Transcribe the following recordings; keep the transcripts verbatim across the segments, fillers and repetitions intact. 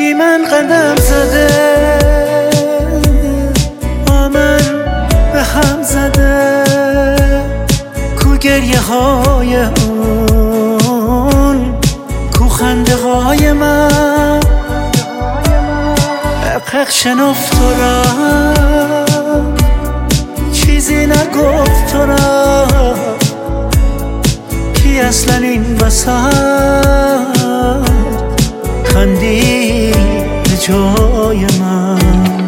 بی من قدم زده، با من به هم زده، کو گریه های اون، کو خنده های من. حق شنفت تو را، چیزی نگفت تو را، کی اصلا این وسط خندید به جای من.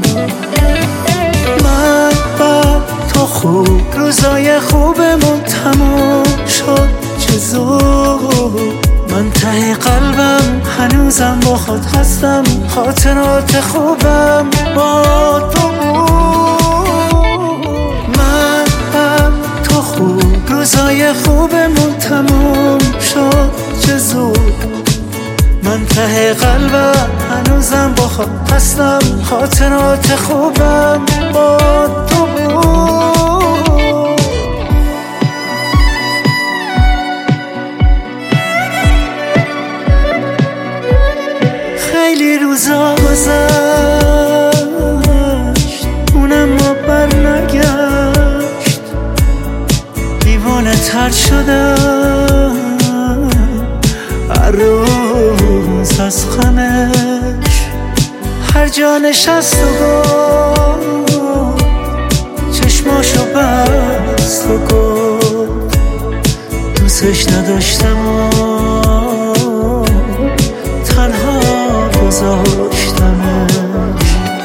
من با تو خوب، روزای خوبمون تموم شد چه زود. من ته قلبم هنوزم با خود هستم، خاطرات خوبم با تو بود. من با تو خوب، روزای خوبمون تموم شد چه زود. من ته قلبم هنوزم با خود هستم، خاطرات خوبم با تو بود. خیلی روزا گذشت، اونم ما بر نگشت، دیوانه تر شدم هر روز از غمش. هر جا نشست و گفت، چشماشو بست و گفت دوستش نداشتم و تنها گذاشتمش.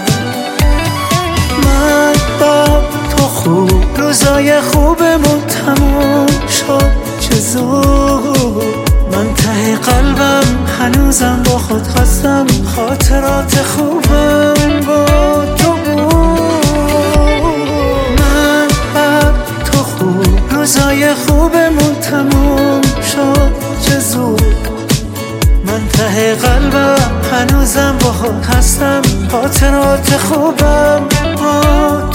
من با تو خوب، روزای خوبمون تموم شد چه زود. من ته قلبم هنوزم با خود هستم، خاطرات خوبم با تو بود. من با تو خوب، روزای خوبمون تموم شد چه زود. من ته قلبم هنوزم با خود هستم، خاطرات خوبم با